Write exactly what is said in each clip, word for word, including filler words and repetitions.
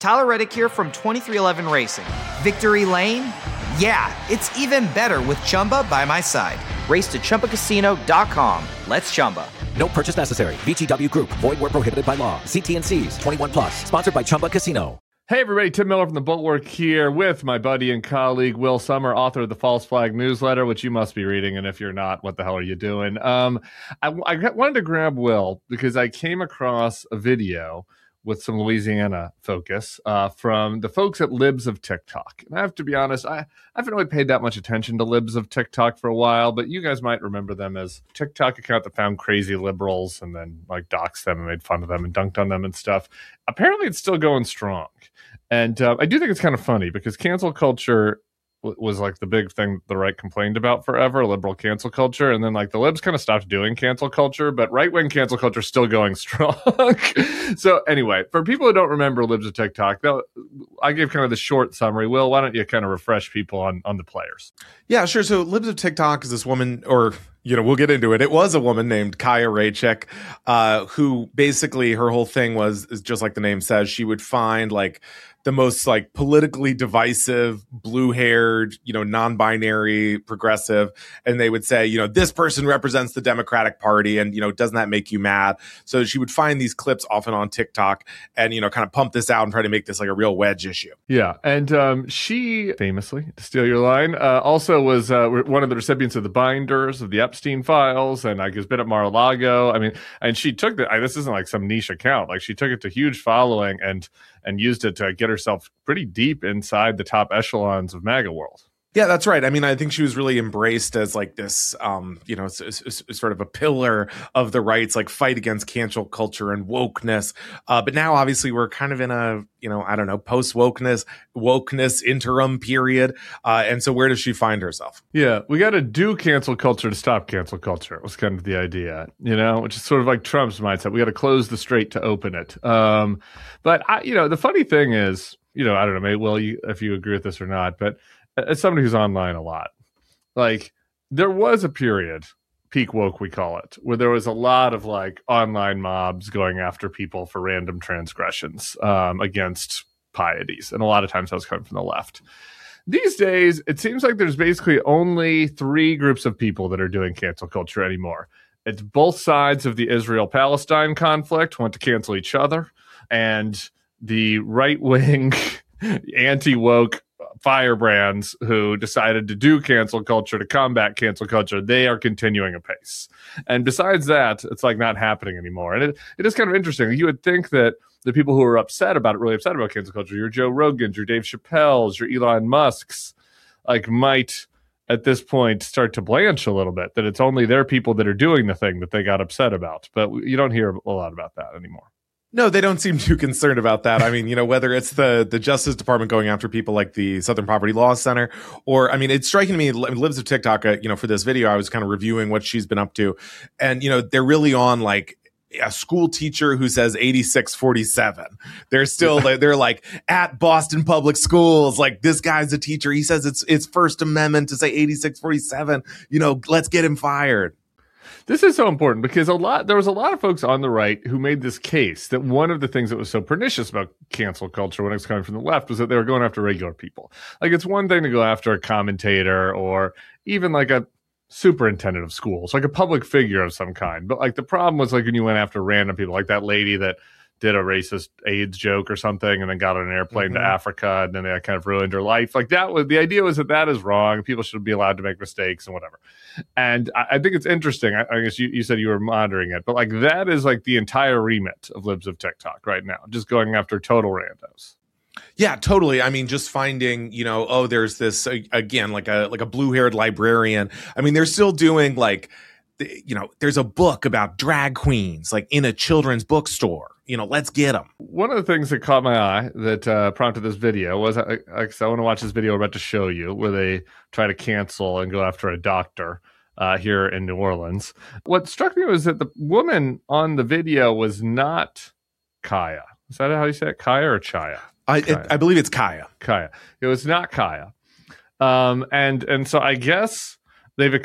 Tyler Reddick here from twenty-three eleven Racing. Victory Lane? Yeah, it's even better with Chumba by my side. Race to Chumba Casino dot com. Let's Chumba. No purchase necessary. V G W Group. Void where prohibited by law. See T and C's. twenty-one plus. Sponsored by Chumba Casino. Hey everybody, Tim Miller from The Bulwark here with my buddy and colleague Will Sommer, author of the False Flag newsletter, which you must be reading, and if you're not, what the hell are you doing? Um, I, I wanted to grab Will because I came across a video with some Louisiana focus uh, from the folks at Libs of TikTok. And I have to be honest, I, I haven't really paid that much attention to Libs of TikTok for a while, but you guys might remember them as a TikTok account that found crazy liberals and then like doxed them and made fun of them and dunked on them and stuff. Apparently it's still going strong. And uh, I do think it's kind of funny because cancel culture w- was like the big thing the right complained about forever, liberal cancel culture. And then like the libs kind of stopped doing cancel culture, but right-wing cancel culture is still going strong. So anyway, for people who don't remember Libs of TikTok, I gave kind of the short summary. Will, why don't you kind of refresh people on, on the players? Yeah, sure. So Libs of TikTok is this woman, or you know, we'll get into it. It was a woman named Kaya Raychik, uh, who basically her whole thing was, is just like the name says, she would find like the most like politically divisive, blue-haired, you know, non-binary progressive, and they would say, you know, this person represents the Democratic Party, and you know, doesn't that make you mad? So she would find these clips often on TikTok, and you know, kind of pump this out and try to make this like a real wedge issue. Yeah, and um, she famously, to steal your line, uh, also was uh, one of the recipients of the binders of the Epstein files, and like has been at Mar-a-Lago. I mean, and she took the. I, this isn't like some niche account. Like she took it to huge following and. and used it to get herself pretty deep inside the top echelons of MAGA world. Yeah, that's right. I mean, I think she was really embraced as like this, um, you know, s- s- s- sort of a pillar of the rights, like fight against cancel culture and wokeness. Uh, but now, obviously, we're kind of in a, you know, I don't know, post wokeness, wokeness interim period. Uh, and so, where does she find herself? Yeah, we got to do cancel culture to stop cancel culture. Was kind of the idea, you know, which is sort of like Trump's mindset. We got to close the strait to open it. Um, but I, you know, the funny thing is, you know, I don't know, maybe well, you, if you agree with this or not, but as somebody who's online a lot, like there was a period, peak woke we call it, where there was a lot of like online mobs going after people for random transgressions um, against pieties. And a lot of times that was coming from the left. These days, it seems like there's basically only three groups of people that are doing cancel culture anymore. It's both sides of the Israel-Palestine conflict want to cancel each other, and the right-wing anti-woke firebrands who decided to do cancel culture to combat cancel culture, they are continuing apace. And besides that, it's like not happening anymore. And it, it is kind of interesting. You would think that the people who are upset about it, really upset about cancel culture, your Joe Rogans, your Dave Chappelle's, your Elon Musk's, like might at this point start to blanch a little bit, that it's only their people that are doing the thing that they got upset about. But you don't hear a lot about that anymore. No, they don't seem too concerned about that. I mean, you know, whether it's the, the Justice Department going after people like the Southern Poverty Law Center, or, I mean, it's striking to me, Libs of TikTok, uh, you know, for this video, I was kind of reviewing what she's been up to. And, you know, they're really on like a school teacher who says eighty-six forty-seven. They're still, they're like at Boston Public Schools, like this guy's a teacher. He says it's, it's First Amendment to say eighty-six forty-seven, you know, let's get him fired. This is so important because a lot there was a lot of folks on the right who made this case that one of the things that was so pernicious about cancel culture when it was coming from the left was that they were going after regular people. Like it's one thing to go after a commentator or even like a superintendent of schools, like a public figure of some kind. But like the problem was like when you went after random people, like that lady that did a racist AIDS joke or something and then got on an airplane mm-hmm. to Africa and then they kind of ruined her life. Like that was the idea was that that is wrong. People should be allowed to make mistakes and whatever. And I, I think it's interesting. I, I guess you, you said you were monitoring it, but like that is like the entire remit of Libs of TikTok right now, just going after total randos. Yeah, totally. I mean, just finding, you know, oh, there's this, again, like a like a blue-haired librarian. I mean, they're still doing like, you know, there's a book about drag queens, like in a children's bookstore. You know, let's get them. One of the things that caught my eye that uh, prompted this video was, I, I, I want to watch this video we're about to show you where they try to cancel and go after a doctor uh, here in New Orleans. What struck me was that the woman on the video was not Kaya. Is that how you say it? Kaya or Chaya? I, it, I believe it's Kaya. Kaya. It was not Kaya. Um, and, and so I guess they've, ex-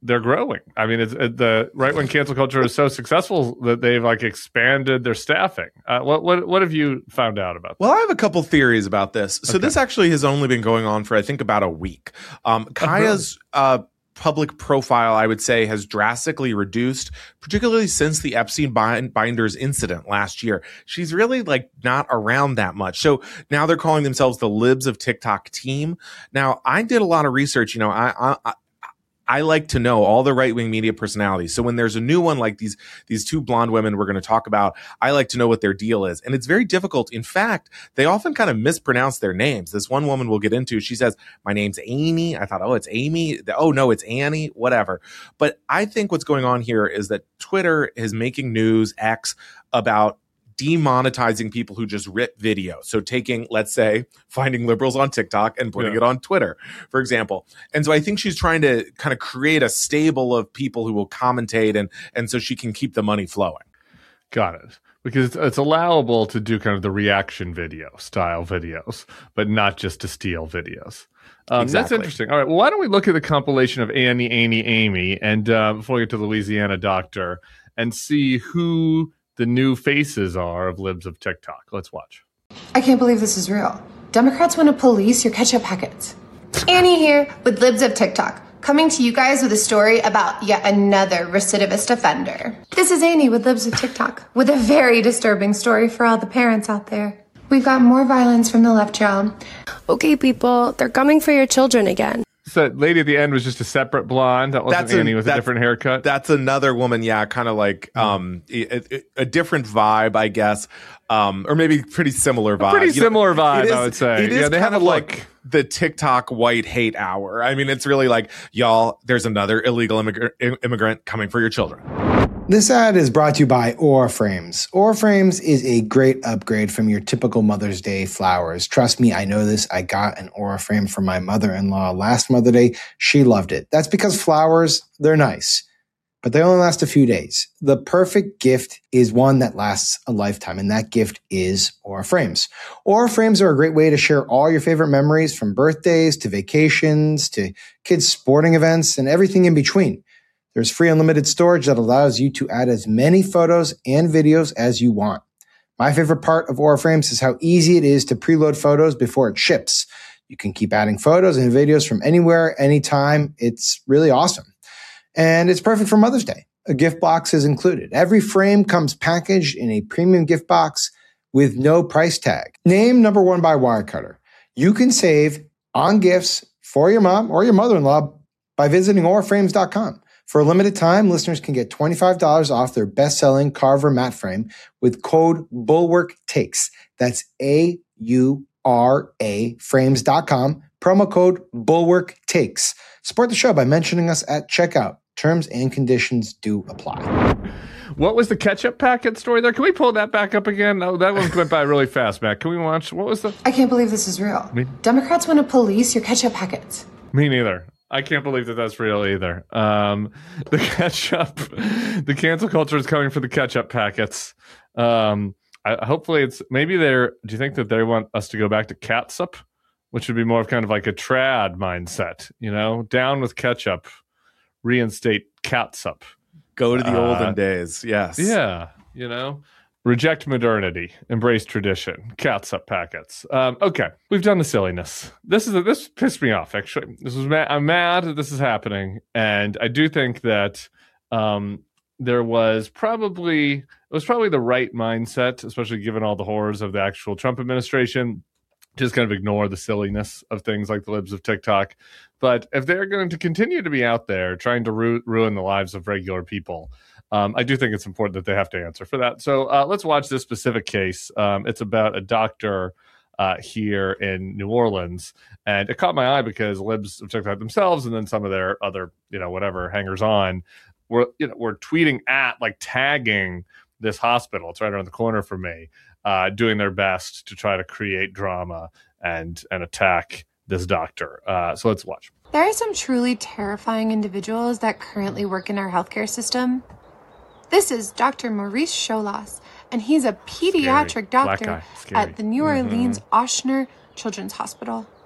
they're growing. I mean, it's it, the right wing cancel culture is so successful that they've like expanded their staffing. Uh, what what what have you found out about that? Well, I have a couple theories about this. So Okay. this actually has only been going on for I think about a week. Um, Kaya's uh, public profile, I would say, has drastically reduced, particularly since the Epstein bind- binders incident last year. She's really like not around that much. So now they're calling themselves the Libs of TikTok team. Now, I did a lot of research. You know, I, I, I I like to know all the right-wing media personalities. So when there's a new one like these these two blonde women we're going to talk about, I like to know what their deal is. And it's very difficult. In fact, they often kind of mispronounce their names. This one woman we'll get into, she says, my name's Amy. I thought, oh, it's Amy. Oh, no, it's Annie, whatever. But I think what's going on here is that Twitter is making news, X, about demonetizing people who just rip video. So taking, let's say, finding liberals on TikTok and putting Yeah. it on Twitter, for example. And so I think she's trying to kind of create a stable of people who will commentate and and so she can keep the money flowing. Got it. Because it's, it's allowable to do kind of the reaction video style videos, but not just to steal videos. Um, That's Exactly. interesting. All right. Well, why don't we look at the compilation of Annie, Annie, Amy, and uh, before we get to the Louisiana doctor, and see who the new faces are of Libs of TikTok. Let's watch. I can't believe this is real. Democrats want to police your ketchup packets. Annie here with Libs of TikTok, coming to you guys with a story about yet another recidivist offender. This is Annie with Libs of TikTok, with a very disturbing story for all the parents out there. We've got more violence from the left, child. Okay, people, they're coming for your children again. So that lady at the end was just a separate blonde. That wasn't That's a- Annie with a that's- different haircut. That's another woman, yeah, kind of like um, a, a- a different vibe, I guess, um, or maybe pretty similar vibe. pretty You know, similar vibe, it I would say. It is Yeah, they kind have of a like look. the TikTok white hate hour. I mean, it's really like, y'all, there's another illegal immigrant, immigrant coming for your children. This ad is brought to you by Aura Frames. Aura Frames is a great upgrade from your typical Mother's Day flowers. Trust me, I know this. I got an Aura frame for my mother-in-law last Mother's Day. She loved it. That's because flowers, they're nice, but they only last a few days. The perfect gift is one that lasts a lifetime, and that gift is Aura Frames. Aura Frames are a great way to share all your favorite memories, from birthdays to vacations to kids' sporting events and everything in between. There's free unlimited storage that allows you to add as many photos and videos as you want. My favorite part of Aura Frames is how easy it is to preload photos before it ships. You can keep adding photos and videos from anywhere, anytime. It's really awesome. And it's perfect for Mother's Day. A gift box is included. Every frame comes packaged in a premium gift box with no price tag. Named number one by Wirecutter. You can save on gifts for your mom or your mother-in-law by visiting aura frames dot com. For a limited time, listeners can get twenty-five dollars off their best-selling Carver matte frame with code BULWARKTAKES. That's A U R A frames dot com. Promo code BULWARKTAKES. Support the show by mentioning us at checkout. Terms and conditions do apply. What was the ketchup packet story there? Can we pull that back up again? No, that one went by really fast, Matt. Can we watch? What was the? I can't believe this is real. Me? Democrats want to police your ketchup packets. Me neither. I can't believe that that's real either. Um, the ketchup, the cancel culture is coming for the ketchup packets. Um, I, hopefully, it's maybe they're. Do you think that they want us to go back to catsup, which would be more of kind of like a trad mindset? You know, down with ketchup, reinstate catsup. Go to the Uh, olden days. Yes. Yeah, you know, reject modernity, embrace tradition, catsup packets. Um, okay, we've done the silliness. This is a, this pissed me off. Actually, this was ma- I'm mad that this is happening, and I do think that um, there was probably it was probably the right mindset, especially given all the horrors of the actual Trump administration. Just kind of ignore the silliness of things like the libs of TikTok. But if they're going to continue to be out there trying to ru- ruin the lives of regular people, um, I do think it's important that they have to answer for that. So uh, let's watch this specific case. Um, it's about a doctor uh, here in New Orleans. And it caught my eye because libs of TikTok themselves and then some of their other, you know, whatever hangers on were, you know, were tweeting at, like tagging this hospital. It's right around the corner from me. Uh, doing their best to try to create drama and and attack this doctor. Uh, so let's watch. There are some truly terrifying individuals that currently work in our healthcare system. This is Doctor Maurice Cholas, and he's a pediatric Black doctor guy. Scary. at the New Orleans Ochsner Children's Hospital.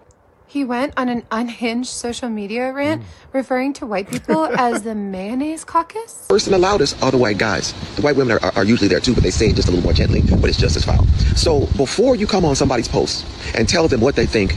He went on an unhinged social media rant, mm. referring to white people as the mayonnaise caucus. First and the loudest are the white guys. The white women are, are usually there too, but they say it just a little more gently, but it's just as foul. So before you come on somebody's post and tell them what they think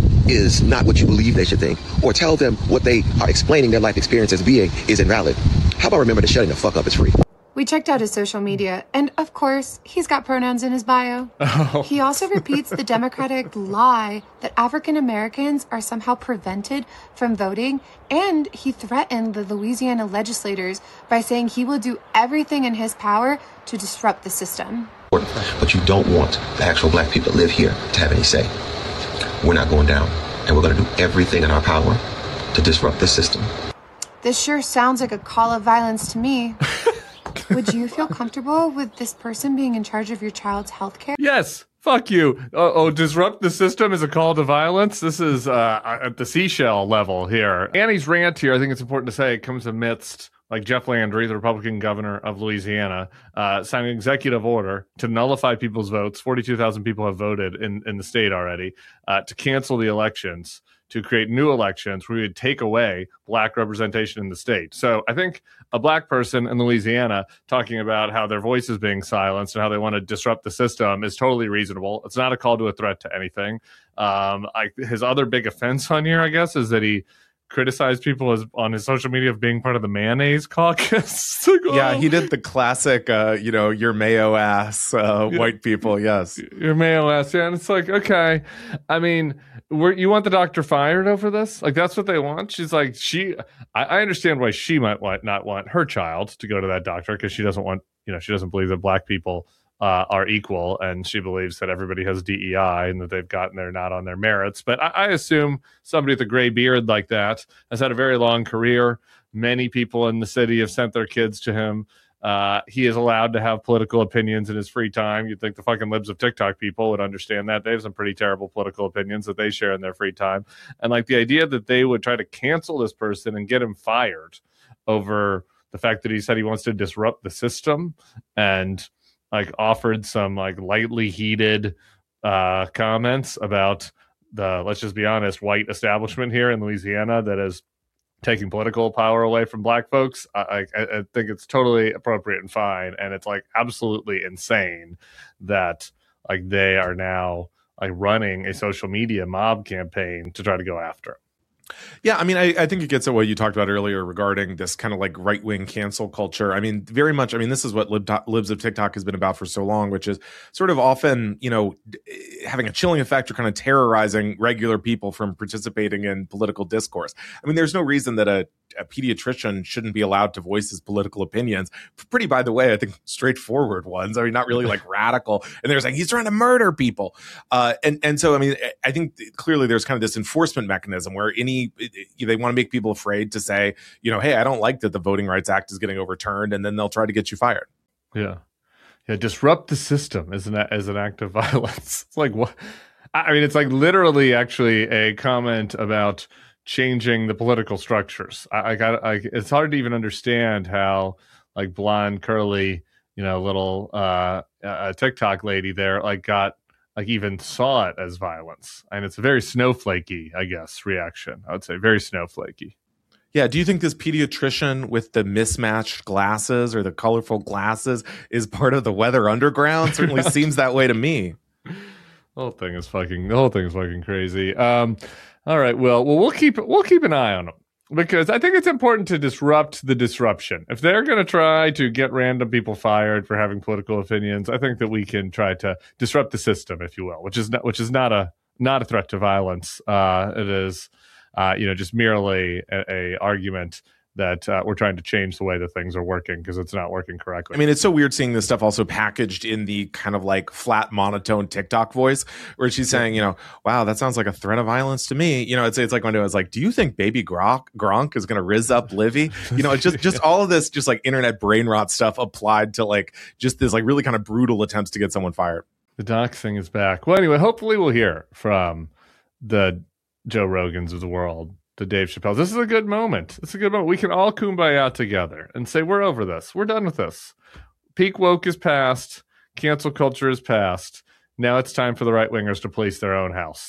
is not what you believe they should think, or tell them what they are explaining their life experience as being is invalid, how about remember that shutting the fuck up is free? We checked out his social media, and of course, he's got pronouns in his bio. Oh. He also repeats the Democratic lie that African Americans are somehow prevented from voting, and he threatened the Louisiana legislators by saying he will do everything in his power to disrupt the system. But you don't want the actual black people that live here to have any say. We're not going down, and we're going to do everything in our power to disrupt this system. This sure sounds like a call of violence to me. Would you feel comfortable with this person being in charge of your child's health care? Yes. Fuck you. Oh, oh, disrupt the system is a call to violence. This is uh, at the seashell level here. Annie's rant here, I think it's important to say, it comes amidst like Jeff Landry, the Republican governor of Louisiana, uh, signed an executive order to nullify people's votes. forty-two thousand people have voted in, in the state already, uh, to cancel the elections, to create new elections where we would take away black representation in the state. So I think a black person in Louisiana talking about how their voice is being silenced and how they want to disrupt the system is totally reasonable. It's not a call to a threat to anything. Um, I, his other big offense on here, I guess, is that he criticized people as on his social media of being part of the mayonnaise caucus. Like, oh. Yeah, he did the classic, uh, you know, your mayo ass uh, yeah. white people. Yes, your mayo ass. Yeah, and it's like, okay, I mean, we're, you want the doctor fired over this? Like, that's what they want. She's like, she. I, I understand why she might want, not want her child to go to that doctor because she doesn't want, you know, she doesn't believe that black people Uh, are equal, and she believes that everybody has D E I and that they've gotten there not on their merits. But I, I assume somebody with a gray beard like that has had a very long career. Many people in the city have sent their kids to him. Uh, he is allowed to have political opinions in his free time. You'd think the fucking libs of TikTok people would understand that. They have some pretty terrible political opinions that they share in their free time. And like the idea that they would try to cancel this person and get him fired over the fact that he said he wants to disrupt the system and like offered some like lightly heated uh, comments about the, let's just be honest, white establishment here in Louisiana that is taking political power away from black folks. I, I, I think it's totally appropriate and fine. And it's like absolutely insane that like they are now like running a social media mob campaign to try to go after him. Yeah, I mean, I, I think it gets at what you talked about earlier regarding this kind of like right-wing cancel culture. I mean, very much, I mean, this is what Lib- Libs of TikTok has been about for so long, which is sort of often, you know, having a chilling effect or kind of terrorizing regular people from participating in political discourse. I mean, there's no reason that a, a pediatrician shouldn't be allowed to voice his political opinions. Pretty, by the way, I think straightforward ones. I mean, not really like radical. And they're saying he's trying to murder people. Uh, and, and so, I mean, I think clearly there's kind of this enforcement mechanism where any they want to make people afraid to say, you know, hey, I don't like that the Voting Rights Act is getting overturned, and then they'll try to get you fired. Yeah. Yeah. Disrupt the system as an, as an act of violence. It's like, what? I mean, it's like literally actually a comment about changing the political structures. I, I got, I, it's hard to even understand how like blonde, curly, you know, little uh, uh, TikTok lady there, like got, like even saw it as violence. And it's a very snowflakey, I guess, reaction. I would say very snowflakey. Yeah. Do you think this pediatrician with the mismatched glasses or the colorful glasses is part of the Weather Underground? Certainly seems that way to me. The whole thing is fucking, the whole thing is fucking crazy. Um, all right. Well, well, we'll keep, we'll keep an eye on them because I think it's important to disrupt the disruption. If they're going to try to get random people fired for having political opinions, I think that we can try to disrupt the system, if you will, which is not, which is not a, not a threat to violence. Uh, it is, uh, you know, just merely a, a argument that uh, we're trying to change the way that things are working because it's not working correctly. I mean, it's so weird seeing this stuff also packaged in the kind of like flat monotone TikTok voice where she's saying, you know, wow, that sounds like a threat of violence to me. You know, it's it's like when I was like, do you think baby Gronk, Gronk is going to rizz up Livy? You know, it's just, just all of this just like internet brain rot stuff applied to like just this like really kind of brutal attempts to get someone fired. The doc thing is back. Well, anyway, hopefully we'll hear from the Joe Rogans of the world, the Dave Chappelle. This is a good moment. It's a good moment. We can all kumbaya together and say, we're over this. We're done with this. Peak woke is past. Cancel culture is past. Now it's time for the right wingers to police their own house.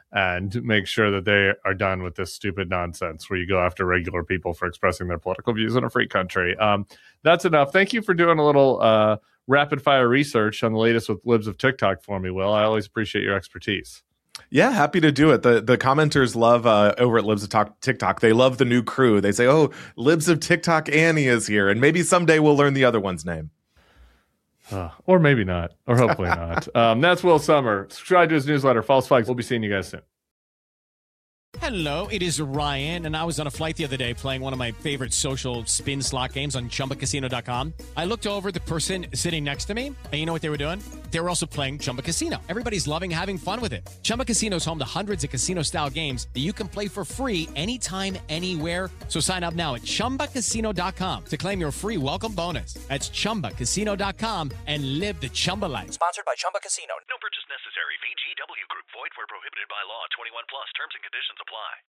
and make sure that they are done with this stupid nonsense where you go after regular people for expressing their political views in a free country. Um, that's enough. Thank you for doing a little uh, rapid fire research on the latest with Libs of TikTok for me, Will. I always appreciate your expertise. Yeah, happy to do it. The the commenters love uh, over at Libs of Talk, TikTok. They love the new crew. They say, oh, Libs of TikTok Annie is here. And maybe someday we'll learn the other one's name. Uh, or maybe not, or hopefully not. Um, that's Will Sommer. Subscribe to his newsletter, False Flags. We'll be seeing you guys soon. Hello, it is Ryan, and I was on a flight the other day playing one of my favorite social spin slot games on Chumba Casino dot com. I looked over at the person sitting next to me, and you know what they were doing? They were also playing Chumba Casino. Everybody's loving having fun with it. Chumba Casino is home to hundreds of casino-style games that you can play for free anytime, anywhere. So sign up now at Chumba Casino dot com to claim your free welcome bonus. That's Chumba Casino dot com and live the Chumba life. Sponsored by Chumba Casino. No purchase necessary. V G W Group. Void where prohibited by law. twenty-one plus. Terms and conditions apply.